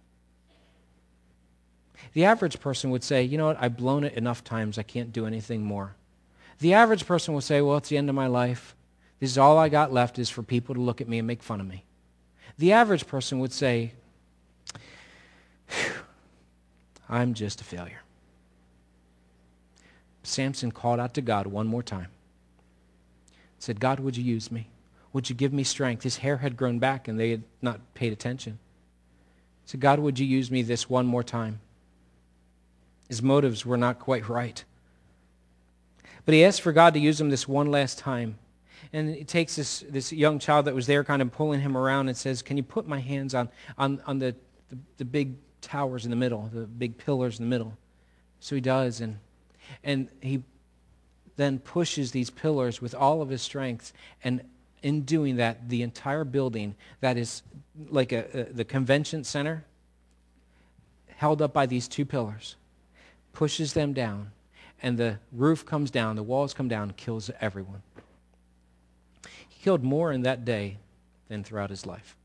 The average person would say, you know what, I've blown it enough times, I can't do anything more. The average person will say, well, it's the end of my life. This is all I got left is for people to look at me and make fun of me. The average person would say, I'm just a failure. Samson called out to God one more time. Said, God, would you use me? Would you give me strength? His hair had grown back and they had not paid attention. He said, God, would you use me this one more time? His motives were not quite right. But he asked for God to use him this one last time. And he takes this, this young child that was there kind of pulling him around and says, can you put my hands on, on, on the, the, the big towers in the middle, the big pillars in the middle? So he does, and and he then pushes these pillars with all of his strength, and in doing that, the entire building that is like a, a, the convention center, held up by these two pillars, pushes them down, and the roof comes down, the walls come down, kills everyone. He killed more in that day than throughout his life.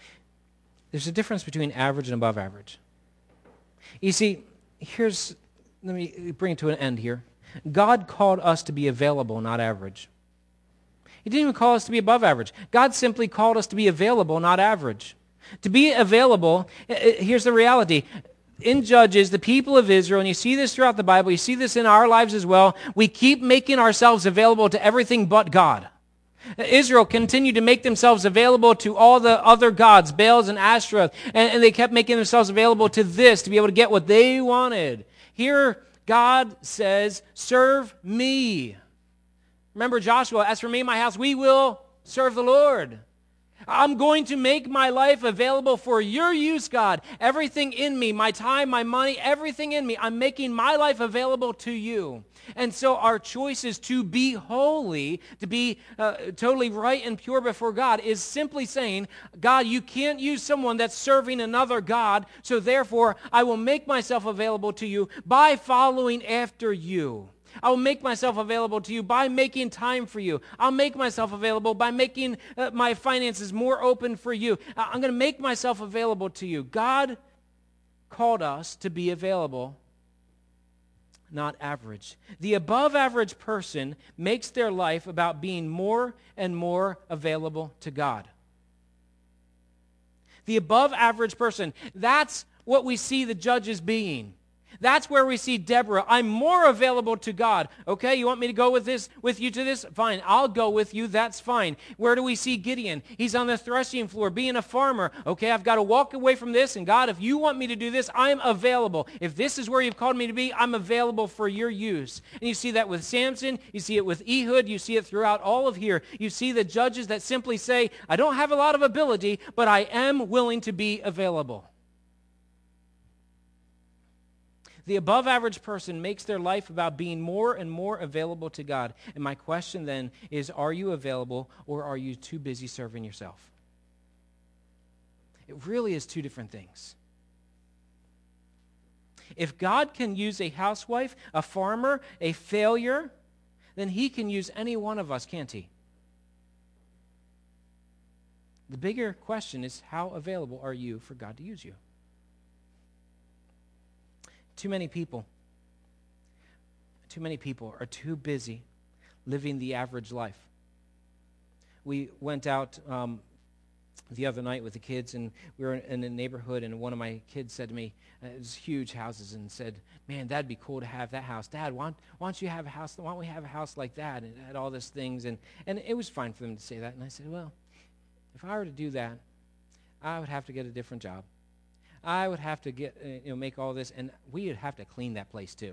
There's a difference between average and above average. You see, here's let me bring it to an end here. God called us to be available, not average. He didn't even call us to be above average. God simply called us to be available, not average. To be available, here's the reality. In Judges, the people of Israel, and you see this throughout the Bible, you see this in our lives as well, we keep making ourselves available to everything but God. Israel continued to make themselves available to all the other gods, Baals and Ashtoreth, and, and they kept making themselves available to this to be able to get what they wanted. Here, God says, serve me. Remember Joshua, as for me and my house, we will serve the Lord. I'm going to make my life available for your use, God. Everything in me, my time, my money, everything in me, I'm making my life available to you. And so our choice is to be holy, to be uh, totally right and pure before God, is simply saying, God, you can't use someone that's serving another God, so therefore I will make myself available to you by following after you. I will make myself available to you by making time for you. I'll make myself available by making uh, my finances more open for you. I'm going to make myself available to you. God called us to be available, not average. The above average person makes their life about being more and more available to God. The above average person, that's what we see the judges being. That's where we see Deborah. I'm more available to God. Okay, you want me to go with this, with you to this? Fine, I'll go with you. That's fine. Where do we see Gideon? He's on the threshing floor being a farmer. Okay, I've got to walk away from this, and God, if you want me to do this, I'm available. If this is where you've called me to be, I'm available for your use. And you see that with Samson. You see it with Ehud. You see it throughout all of here. You see the judges that simply say, I don't have a lot of ability, but I am willing to be available. The above average person makes their life about being more and more available to God. And my question then is, are you available or are you too busy serving yourself? It really is two different things. If God can use a housewife, a farmer, a failure, then he can use any one of us, can't he? The bigger question is, how available are you for God to use you? Too many people, too many people are too busy living the average life. We went out um, the other night with the kids, and we were in a neighborhood, and one of my kids said to me, uh, it was huge houses, and said, man, that'd be cool to have that house. Dad, why don't, why don't you have a house, why don't we have a house like that? And it had all these things, and, and it was fine for them to say that. And I said, well, if I were to do that, I would have to get a different job. I would have to get, uh, you know, make all this, and we would have to clean that place too.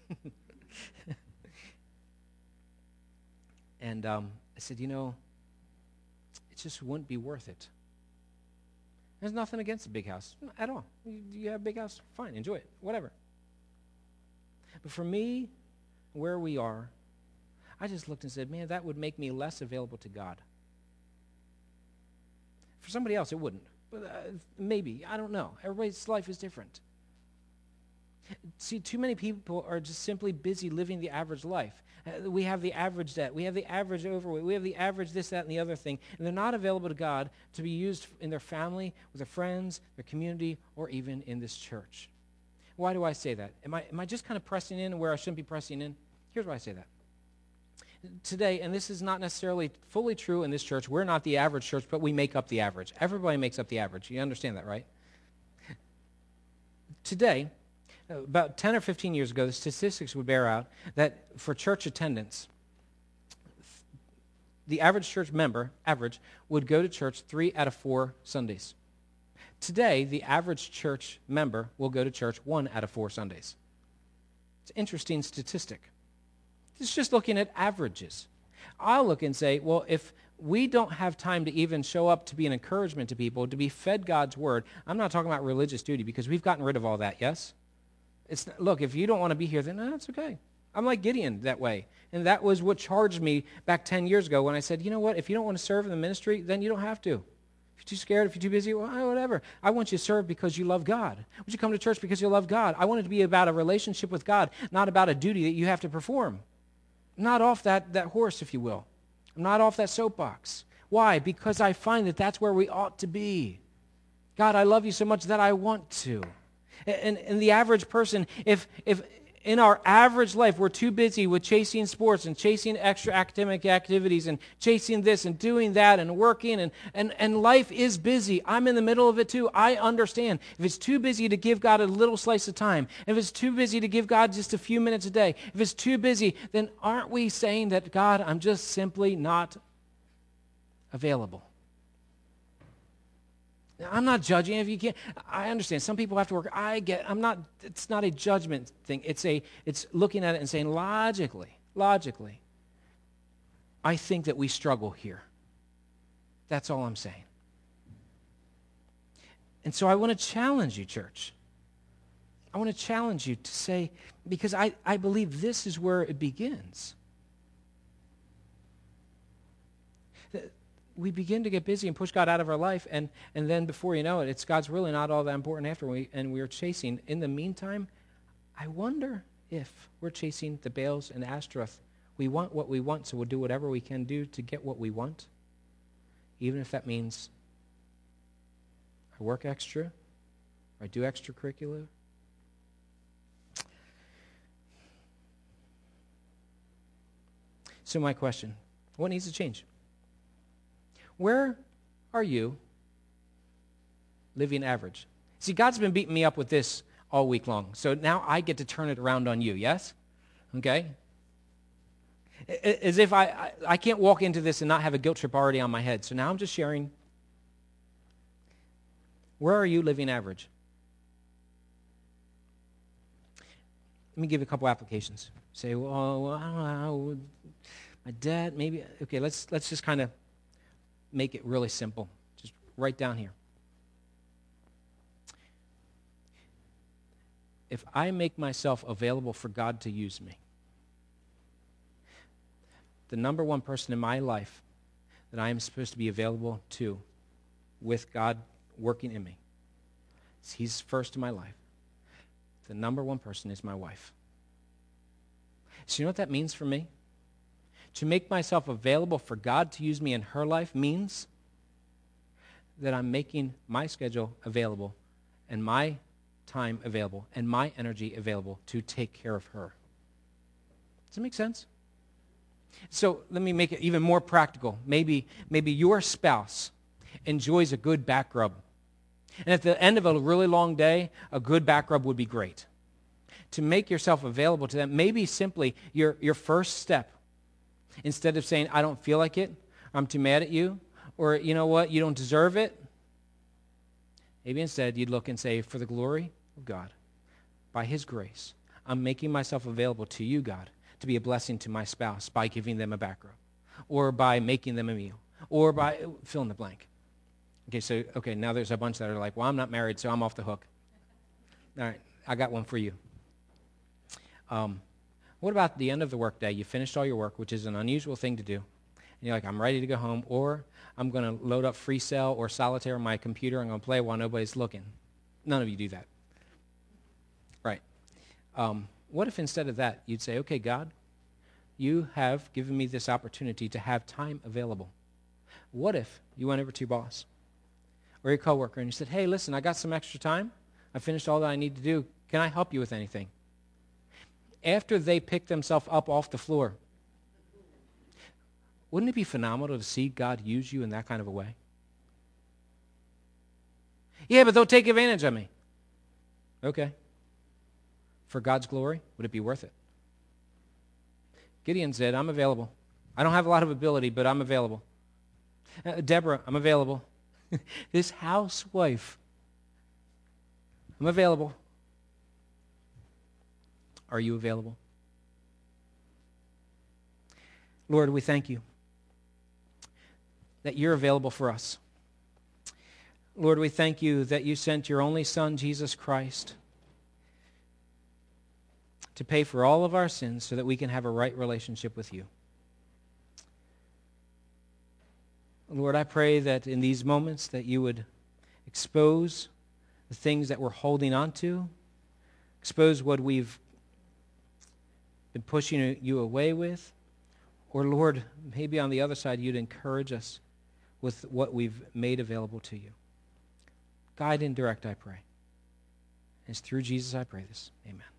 And um, I said, you know, it just wouldn't be worth it. There's nothing against a big house at all. You, you have a big house, fine, enjoy it, whatever. But for me, where we are, I just looked and said, man, that would make me less available to God. For somebody else, it wouldn't. But uh, maybe, I don't know. Everybody's life is different. See, too many people are just simply busy living the average life. Uh, we have the average debt. We have the average overweight. We have the average this, that, and the other thing. And they're not available to God to be used in their family, with their friends, their community, or even in this church. Why do I say that? Am I, am I just kind of pressing in where I shouldn't be pressing in? Here's why I say that. Today, and this is not necessarily fully true in this church, we're not the average church, but we make up the average. Everybody makes up the average. You understand that, right? Today, about ten or fifteen years ago, the statistics would bear out that for church attendance, the average church member, average, would go to church three out of four Sundays. Today, the average church member will go to church one out of four Sundays. It's an interesting statistic. It's just looking at averages. I'll look and say, well, if we don't have time to even show up to be an encouragement to people, to be fed God's word, I'm not talking about religious duty because we've gotten rid of all that, yes? It's look, if you don't want to be here, then no, that's okay. I'm like Gideon that way. And that was what charged me back ten years ago when I said, you know what, if you don't want to serve in the ministry, then you don't have to. If you're too scared, if you're too busy, well, whatever. I want you to serve because you love God. I want you to come to church because you love God. I want it to be about a relationship with God, not about a duty that you have to perform. I'm not off that, that horse, if you will. I'm not off that soapbox. Why? Because I find that that's where we ought to be. God, I love you so much that I want to. And, and the average person, if if in our average life, we're too busy with chasing sports and chasing extra academic activities and chasing this and doing that and working, and, and, and life is busy. I'm in the middle of it too. I understand. If it's too busy to give God a little slice of time, if it's too busy to give God just a few minutes a day, if it's too busy, then aren't we saying that, God, I'm just simply not available? Now, I'm not judging if you can't. I understand. Some people have to work. I get, I'm not, it's not a judgment thing. It's a, it's looking at it and saying logically, logically, I think that we struggle here. That's all I'm saying. And so I want to challenge you, church. I want to challenge you to say, because I, I believe this is where it begins. We begin to get busy and push God out of our life, and, and then before you know it, it's God's really not all that important after, we, and we're chasing. In the meantime, I wonder if we're chasing the Baals and Ashtaroth. We want what we want, so we'll do whatever we can do to get what we want, even if that means I work extra, or I do extracurricular. So my question, what needs to change? Where are you living average? See, God's been beating me up with this all week long, so now I get to turn it around on you, yes? Okay? As if I, I, I can't walk into this and not have a guilt trip already on my head, so now I'm just sharing. Where are you living average? Let me give you a couple applications. Say, well, I don't know, my dad, maybe, okay, let's let's just kind of make it really simple. Just write down here. If I make myself available for God to use me, the number one person in my life that I am supposed to be available to with God working in me, He's first in my life. The number one person is my wife. So you know what that means for me? To make myself available for God to use me in her life means that I'm making my schedule available and my time available and my energy available to take care of her. Does that make sense? So let me make it even more practical. Maybe, maybe your spouse enjoys a good back rub. And at the end of a really long day, a good back rub would be great. To make yourself available to them, maybe simply your, your first step, instead of saying, I don't feel like it, I'm too mad at you, or you know what, you don't deserve it, maybe instead you'd look and say, for the glory of God, by His grace, I'm making myself available to you, God, to be a blessing to my spouse by giving them a back rub, or by making them a meal, or by fill in the blank. Okay, so, okay, now there's a bunch that are like, well, I'm not married, so I'm off the hook. All right, I got one for you. Um, What about the end of the workday? You finished all your work, which is an unusual thing to do. And you're like, I'm ready to go home, or I'm going to load up Free Cell or Solitaire on my computer. I'm going to play while nobody's looking. None of you do that. Right. Um, what if instead of that, you'd say, okay, God, you have given me this opportunity to have time available. What if you went over to your boss or your coworker and you said, hey, listen, I got some extra time. I finished all that I need to do. Can I help you with anything? After they pick themselves up off the floor, wouldn't it be phenomenal to see God use you in that kind of a way? Yeah, but they'll take advantage of me. Okay. For God's glory, would it be worth it? Gideon said, I'm available. I don't have a lot of ability, but I'm available. Uh, Deborah, I'm available. This housewife, I'm available. Are you available? Lord, we thank you that you're available for us. Lord, we thank you that you sent your only Son, Jesus Christ, to pay for all of our sins so that we can have a right relationship with you. Lord, I pray that in these moments that you would expose the things that we're holding on to, expose what we've been pushing you away with, or Lord, maybe on the other side you'd encourage us with what we've made available to you. Guide and direct, I pray. And it's through Jesus I pray this. Amen.